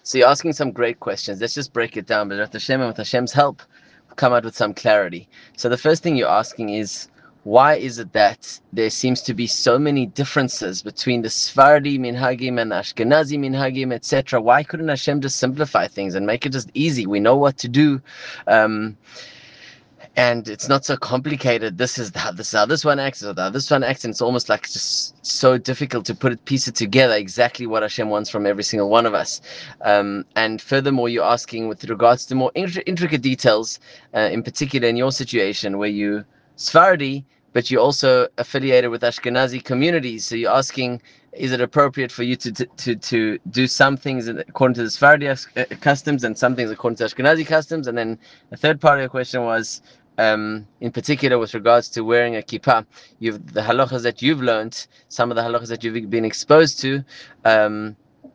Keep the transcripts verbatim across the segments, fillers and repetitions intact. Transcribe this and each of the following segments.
So you're asking some great questions. Let's just break it down. But with Hashem and with Hashem's help, we'll come out with some clarity. So the first thing you're asking is, why is it that there seems to be so many differences between the Sephardi minhagim and the Ashkenazi minhagim, et cetera? Why couldn't Hashem just simplify things and make it just easy? We know what to do. Um, and it's not so complicated. This is how this is how this one acts, or how this one acts, and it's almost like just so difficult to put it, piece it together exactly what Hashem wants from every single one of us. Um, and furthermore, you're asking with regards to more intri- intricate details, uh, in particular in your situation where you Sephardi, but you're also affiliated with Ashkenazi communities. So you're asking, is it appropriate for you to to to, to do some things according to the Sephardi uh, customs and some things according to Ashkenazi customs? And then the third part of your question was, um, in particular with regards to wearing a kippah, you've the halachas that you've learned, some of the halachas that you've been exposed to, um,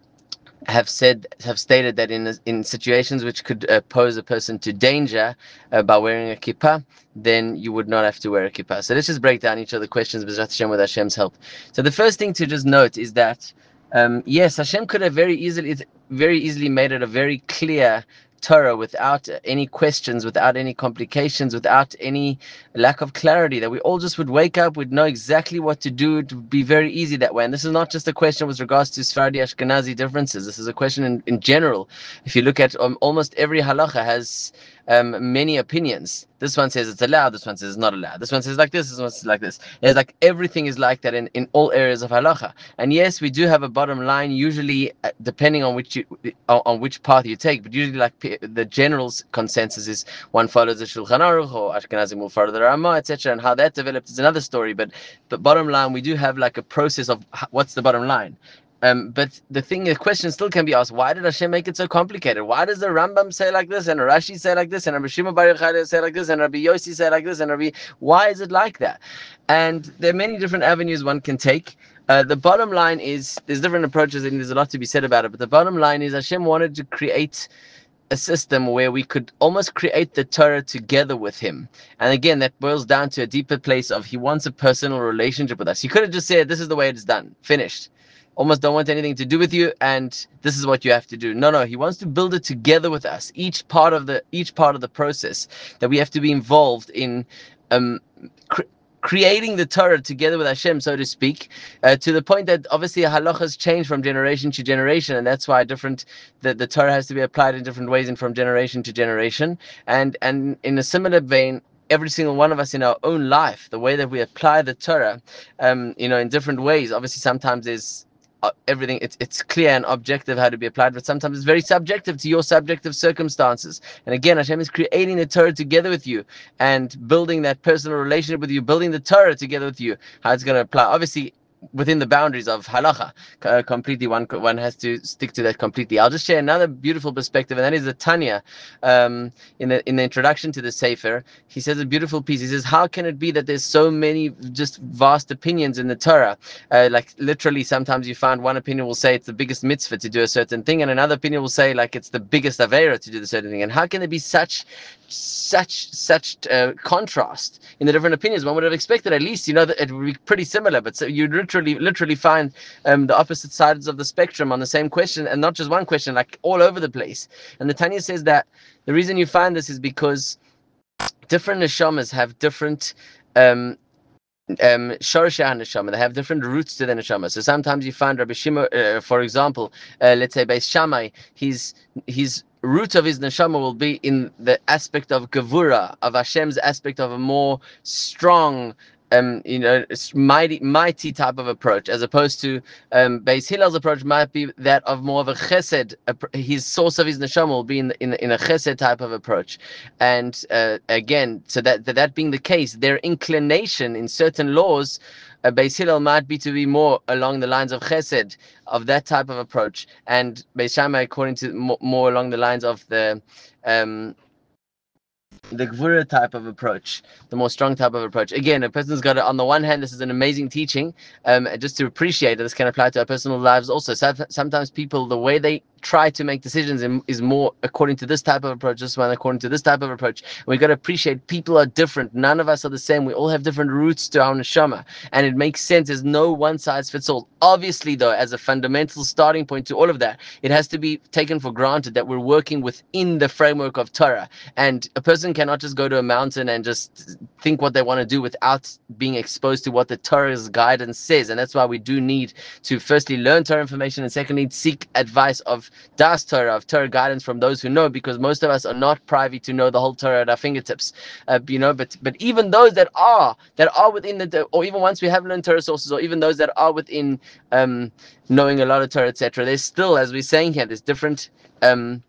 have said have stated that in in situations which could uh, pose a person to danger uh, by wearing a kippah, then you would not have to wear a kippah. So let's just break down each of the questions with Hashem's help. So the first thing to just note is that um, yes, Hashem could have very easily very easily made it a very clear Torah without any questions, without any complications, without any lack of clarity, that we all just would wake up, we'd know exactly what to do. It would be very easy that way. And this is not just a question with regards to Sephardi Ashkenazi differences. This is a question in, in general. If you look at um, almost every halacha has um, many opinions. This one says it's allowed, this one says it's not allowed, this one says like this, this one says like this. It's like everything is like that in, in all areas of halacha. And yes, we do have a bottom line, usually uh, depending on which you, on, on which path you take, but usually like the general consensus is one follows the Shulchan Aruch, or Ashkenazim will follow the Ramah, et cetera. And how that developed is another story. But but bottom line, we do have like a process of what's the bottom line. Um, but the thing, the question still can be asked: why did Hashem make it so complicated? Why does the Rambam say like this, and Rashi say like this, and Rabbi Shimon Bar Yochai say like this, and Rabbi Yossi say like this, and Rabbi? Why is it like that? And there are many different avenues one can take. Uh, the bottom line is there's different approaches, and there's a lot to be said about it. But the bottom line is Hashem wanted to create a system where we could almost create the Torah together with Him. And again, that boils down to a deeper place of He wants a personal relationship with us. He could have just said, this is the way it is done, finished. Almost don't want anything to do with you, and this is what you have to do. No, no, He wants to build it together with us. Each part of the each part of the process, that we have to be involved in um, cr- creating the Torah together with Hashem, so to speak, uh, to the point that obviously halachas change from generation to generation, and that's why different the, the Torah has to be applied in different ways and from generation to generation. And and in a similar vein, every single one of us in our own life, the way that we apply the Torah, um, you know, in different ways. Obviously, sometimes there's uh, everything it's it's clear and objective how to be applied, but sometimes it's very subjective to your subjective circumstances. And again, Hashem is creating the Torah together with you and building that personal relationship with you, building the Torah together with you, how it's going to apply. Obviously, within the boundaries of halacha, uh, completely one one has to stick to that completely. I'll just share another beautiful perspective, and that is the Tanya. Um, in the in the introduction to the Sefer, he says a beautiful piece. He says, how can it be that there's so many just vast opinions in the Torah? Uh, like literally, sometimes you find one opinion will say it's the biggest mitzvah to do a certain thing, and another opinion will say like it's the biggest avera to do the certain thing. And how can there be such such such uh, contrast in the different opinions? One would have expected at least, you know, that it would be pretty similar, but so you literally literally find um, the opposite sides of the spectrum on the same question, and not just one question, like all over the place. And the Tanya says that the reason you find this is because different neshamas have different um um Shorshah neshama. They have different roots to the neshama. So sometimes you find Rabbi Shimon, uh, for example, uh, let's say Beis Shammai, he's he's root of his neshama will be in the aspect of gevura, of Hashem's aspect of a more strong, um, you know, mighty, mighty type of approach, as opposed to um, Beis Hillel's approach might be that of more of a chesed. His source of his neshama will be in in, in a chesed type of approach, and uh, again, so that, that that being the case, their inclination in certain laws. Uh, Beis Hillel might be to be more along the lines of Chesed, of that type of approach, and Beis Shammai, according to more, more along the lines of the um, the Gvura type of approach, the more strong type of approach. Again, a person's got to, on the one hand, this is an amazing teaching, um, just to appreciate that this can apply to our personal lives also. So, sometimes people, the way they try to make decisions is more according to this type of approach, this one according to this type of approach. And we've got to appreciate people are different. None of us are the same. We all have different roots to our neshama. And it makes sense. There's no one size fits all. Obviously, though, as a fundamental starting point to all of that, it has to be taken for granted that we're working within the framework of Torah. And a person cannot just go to a mountain and just think what they want to do without being exposed to what the Torah's guidance says. And that's why we do need to firstly learn Torah information, and secondly seek advice of Das Torah, of Torah guidance from those who know, because most of us are not privy to know the whole Torah at our fingertips. Uh, you know, but but even those that are that are within the, or even once we have learned Torah sources, or even those that are within um, knowing a lot of Torah, et cetera, there's still, as we're saying here, there's different um,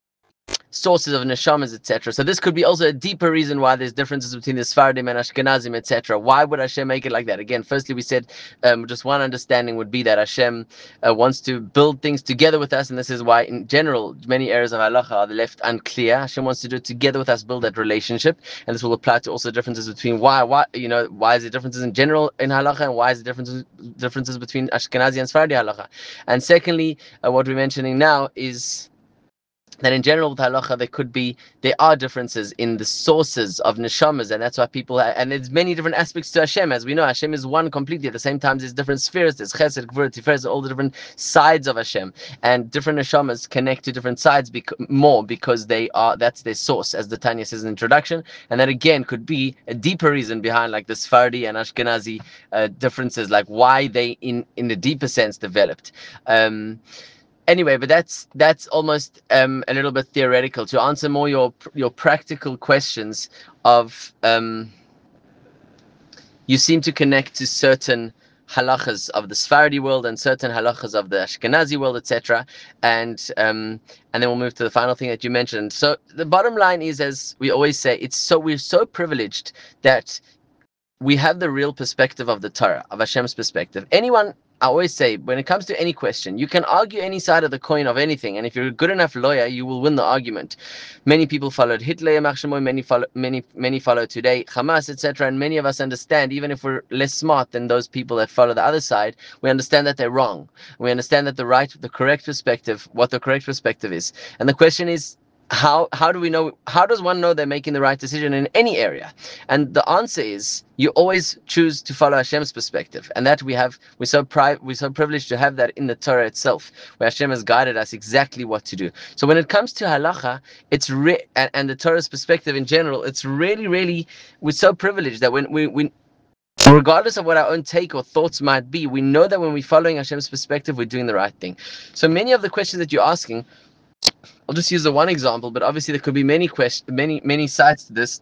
sources of neshamas, et cetera. So this could be also a deeper reason why there's differences between the Sfardim and Ashkenazim, et cetera. Why would Hashem make it like that? Again, firstly, we said um, just one understanding would be that Hashem uh, wants to build things together with us, and this is why, in general, many areas of halacha are left unclear. Hashem wants to do it together with us, build that relationship, and this will apply to also differences between why, why, you know, why is there differences in general in halacha, and why is there differences differences between Ashkenazi and Sephardi halacha. And secondly, uh, what we're mentioning now is that in general with halacha there could be there are differences in the sources of neshamas, and that's why people have, and there's many different aspects to Hashem. As we know, Hashem is one completely. At the same time, there's different spheres. There's Chesed, Gvura, Tiferes, all the different sides of Hashem, and different neshamas connect to different sides bec- more because they are that's their source, as the Tanya says in the introduction, and that again could be a deeper reason behind like the Sephardi and Ashkenazi uh, differences, like why they in in the deeper sense developed. Um, Anyway, but that's that's almost um, a little bit theoretical. To answer more your your practical questions of, um, you seem to connect to certain halachas of the Sephardi world and certain halachas of the Ashkenazi world, et cetera. And um, and then we'll move to the final thing that you mentioned. So the bottom line is, as we always say, it's so we're so privileged that we have the real perspective of the Torah, of Hashem's perspective. Anyone, I always say, when it comes to any question, you can argue any side of the coin of anything, and if you're a good enough lawyer, you will win the argument. Many people followed Hitler, many follow, many many follow today Hamas, et cetera. And many of us understand, even if we're less smart than those people that follow the other side, we understand that they're wrong. We understand that the right, the correct perspective, what the correct perspective is. And the question is, how how do we know, how does one know they're making the right decision in any area? And the answer is, you always choose to follow Hashem's perspective, and that we have we're so pri- we're so privileged to have that in the Torah itself, where Hashem has guided us exactly what to do. So when it comes to halacha, it's re- and, and the Torah's perspective in general, it's really really we're so privileged that when we we regardless of what our own take or thoughts might be, we know that when we're following Hashem's perspective, we're doing the right thing. So many of the questions that you're asking, I'll just use the one example, but obviously there could be many questions, many many sides to this.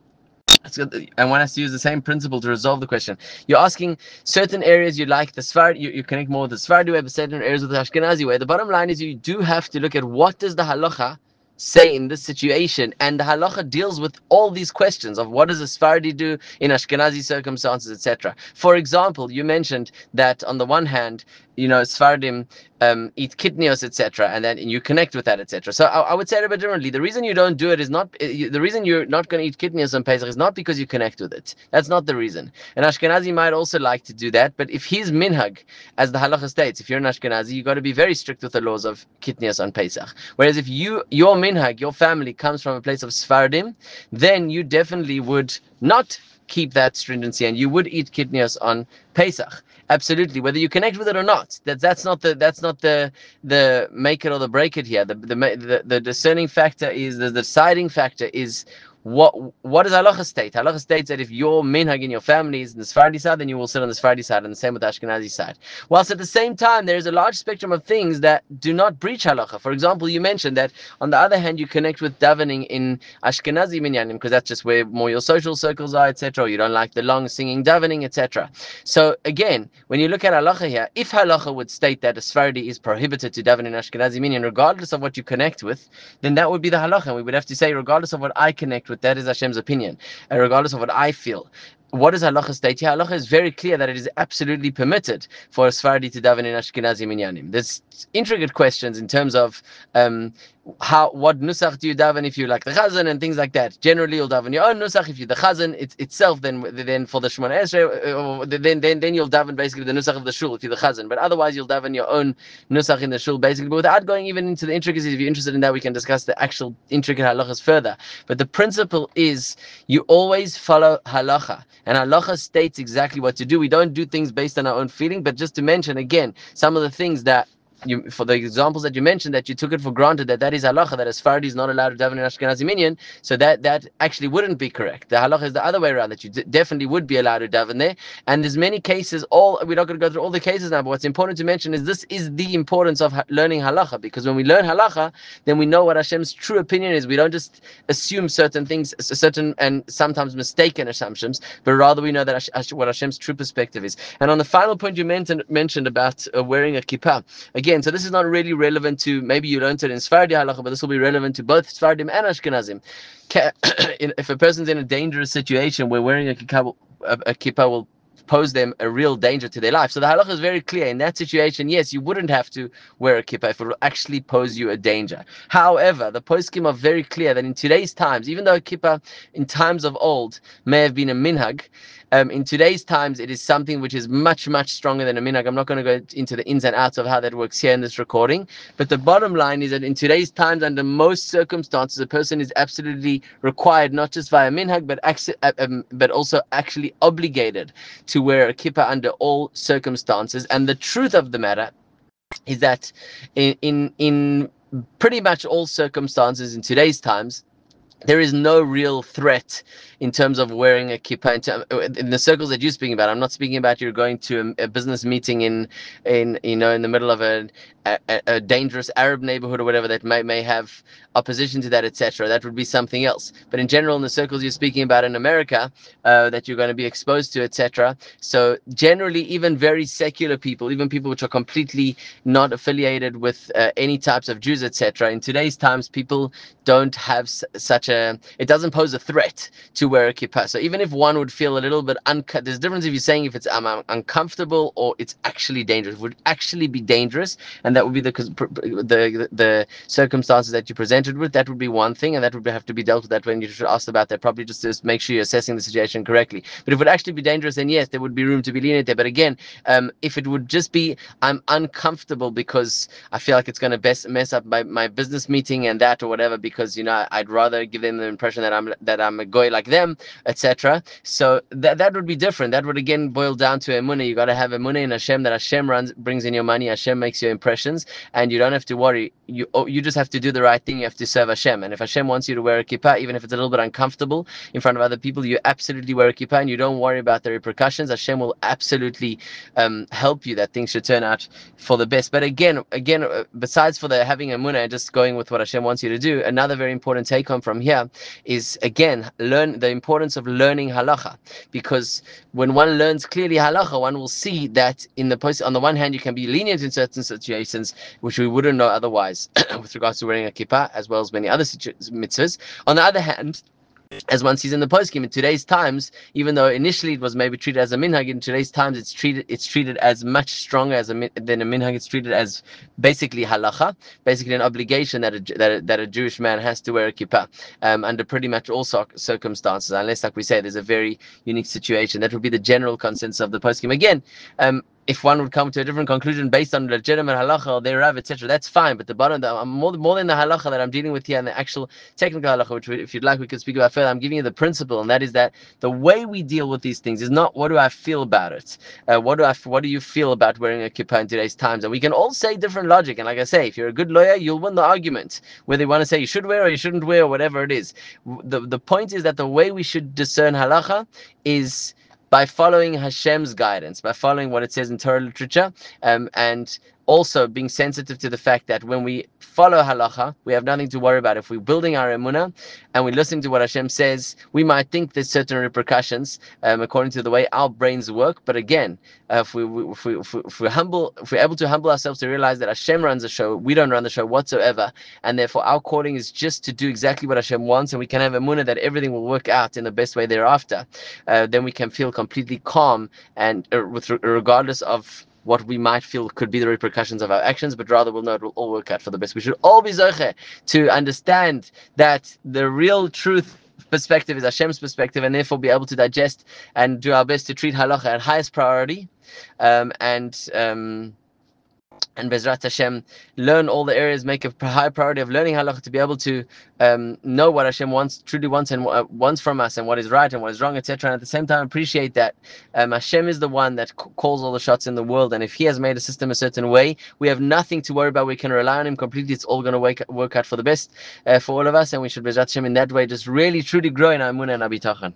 I want us to use the same principle to resolve the question. You're asking certain areas you like the Sephardi, you, you connect more with the Sephardi way, but certain areas with the Ashkenazi way. The bottom line is you do have to look at what does the halacha say in this situation, and the halacha deals with all these questions of what does a Sephardi do in Ashkenazi circumstances, et cetera. For example, you mentioned that on the one hand, you know, Sephardim um, eat kitnios, et cetera, and then you connect with that, et cetera. So I, I would say it a bit differently. The reason you don't do it is not the reason you're not going to eat kitnios on Pesach is not because you connect with it. That's not the reason. An Ashkenazi might also like to do that, but if his minhag, as the halacha states, if you're an Ashkenazi, you got to be very strict with the laws of kitnios on Pesach. Whereas if you your minhag, your family comes from a place of Sephardim, then you definitely would not keep that stringency, and you would eat kitnios on Pesach. Absolutely, whether you connect with it or not. That that's not the that's not the the make it or the break it here. The the the, the discerning factor is the deciding factor is what what does halacha state? Halacha states that if your minhag in your family is in the Sephardi side, then you will sit on the Sephardi side, and the same with the Ashkenazi side. Whilst at the same time, there is a large spectrum of things that do not breach halacha. For example, you mentioned that on the other hand, you connect with davening in Ashkenazi minyanim because that's just where more your social circles are, et cetera. Or you don't like the long singing davening, et cetera. So again, when you look at halacha here, if halacha would state that a Sephardi is prohibited to daven in Ashkenazi minyan, regardless of what you connect with, then that would be the halacha. And we would have to say, regardless of what I connect with, that is Hashem's opinion, and regardless of what I feel. What does halacha state here? Halacha is very clear that it is absolutely permitted for a Sephardi to daven in Ashkenazi minyanim. There's intricate questions in terms of um, how what nusach do you daven if you like the chazan and things like that. Generally, you'll daven your own nusach. If you're the chazan it's, itself, then then for the Shemona Esrei, then then then you'll daven basically the nusach of the shul if you're the chazan. But otherwise, you'll daven your own nusach in the shul basically. But without going even into the intricacies, if you're interested in that, we can discuss the actual intricate halachas further. But the principle is you always follow halacha, and halacha states exactly what to do. We don't do things based on our own feeling. But just to mention again, some of the things that you, for the examples that you mentioned, that you took it for granted that that is halacha, that a Sephardi is not allowed to daven in Ashkenazi minyan, so that that actually wouldn't be correct. The halacha is the other way around, that you d- definitely would be allowed to daven there. And there's many cases, all we're not going to go through all the cases now, but what's important to mention is this is the importance of ha- learning halacha, because when we learn halacha, then we know what Hashem's true opinion is. We don't just assume certain things, certain and sometimes mistaken assumptions, but rather we know that Hash- Hash- what Hashem's true perspective is. And on the final point you mentioned, mentioned about uh, wearing a kippah, again, so this is not really relevant to, maybe you learned it in Sephardi halacha, but this will be relevant to both Sephardim and Ashkenazim. If a person's in a dangerous situation where wearing a kippah, a, a kippah will pose them a real danger to their life. So the halacha is very clear. In that situation, yes, you wouldn't have to wear a kippah if it will actually pose you a danger. However, the poskim are very clear that in today's times, even though a kippah in times of old may have been a minhag, um, in today's times it is something which is much, much stronger than a minhag. I'm not going to go into the ins and outs of how that works here in this recording, but the bottom line is that in today's times, under most circumstances, a person is absolutely required, not just via minhag, but, acci- uh, um, but also actually obligated to wear a kippah under all circumstances. And the truth of the matter is that in in, in pretty much all circumstances in today's times, there is no real threat in terms of wearing a kippah. In, term, in the circles that you're speaking about, I'm not speaking about you're going to a, a business meeting in, in you know, in the middle of a, a, a dangerous Arab neighborhood or whatever that may may have opposition to that, et cetera. That would be something else. But in general, in the circles you're speaking about in America, uh, that you're going to be exposed to, et cetera. So generally, even very secular people, even people which are completely not affiliated with uh, any types of Jews, et cetera. In today's times, people don't have s- such a, it doesn't pose a threat to wear a kippah. So even if one would feel a little bit uncut, there's a difference if you're saying if it's um, um, uncomfortable or it's actually dangerous. It would actually be dangerous, and that would be the, the the circumstances that you presented with. That would be one thing, and that would have to be dealt with. That when you should ask about that, probably just to make sure you're assessing the situation correctly. But if it would actually be dangerous, then yes, there would be room to be lenient there. But again, um, if it would just be I'm uncomfortable because I feel like it's going to best mess up my, my business meeting and that or whatever, because you know I'd rather give them the impression that I'm that I'm a goy like them, et cetera. So that that would be different. That would again boil down to emunah. You got to have emunah in Hashem, that Hashem runs brings in your money. Hashem makes your impressions, and you don't have to worry. You oh, you just have to do the right thing. You have to serve Hashem, and if Hashem wants you to wear a kippah, even if it's a little bit uncomfortable in front of other people, you absolutely wear a kippah, and you don't worry about the repercussions. Hashem will absolutely um, help you that things should turn out for the best. But again, again, uh, besides for the having emunah and just going with what Hashem wants you to do, another very important take home from here is again learn the importance of learning halacha, because when one learns clearly halacha, one will see that in the post, on the one hand, you can be lenient in certain situations which we wouldn't know otherwise, with regards to wearing a kippah as well as many other situ- mitzvahs. On the other hand, as one sees in the poskim, in today's times, even though initially it was maybe treated as a minhag, in today's times it's treated it's treated as much stronger as a than a minhag. It's treated as basically halacha, basically an obligation that a, that a, that a Jewish man has to wear a kippah um, under pretty much all circumstances, unless, like we say, there's a very unique situation. That would be the general consensus of the poskim. Again, um, if one would come to a different conclusion based on legitimate halacha or their Rav, et cetera, that's fine. But the bottom, the, um, more, more than the halacha that I'm dealing with here and the actual technical halacha, which we, if you'd like we could speak about further, I'm giving you the principle, and that is that the way we deal with these things is not what do I feel about it, uh, what do I, what do you feel about wearing a kippah in today's times, and we can all say different logic. And like I say, if you're a good lawyer, you'll win the argument, whether you want to say you should wear or you shouldn't wear or whatever it is. The the point is that the way we should discern halacha is by following Hashem's guidance, by following what it says in Torah literature, um, and also being sensitive to the fact that when we follow halacha, we have nothing to worry about. If we're building our emunah and we're listening to what Hashem says, we might think there's certain repercussions um, according to the way our brains work. But again, uh, if, we, if, we, if, we, if we're humble, if we're able to humble ourselves to realize that Hashem runs the show, we don't run the show whatsoever, and therefore our calling is just to do exactly what Hashem wants, and we can have emunah that everything will work out in the best way thereafter. Uh, then we can feel completely calm and uh, with regardless of what we might feel could be the repercussions of our actions, but rather we'll know it will all work out for the best. We should all be zoche to understand that the real truth perspective is Hashem's perspective, and therefore be able to digest and do our best to treat halacha at highest priority, um, and um, and Bezrat Hashem, learn all the areas, make a high priority of learning halacha to be able to um, know what Hashem wants, truly wants and uh, wants from us, and what is right and what is wrong, et cetera. And at the same time, appreciate that um, Hashem is the one that c- calls all the shots in the world. And if He has made a system a certain way, we have nothing to worry about. We can rely on Him completely. It's all going to work out for the best uh, for all of us. And we should Bezrat Hashem in that way just really truly grow in our emunah and our bitachon.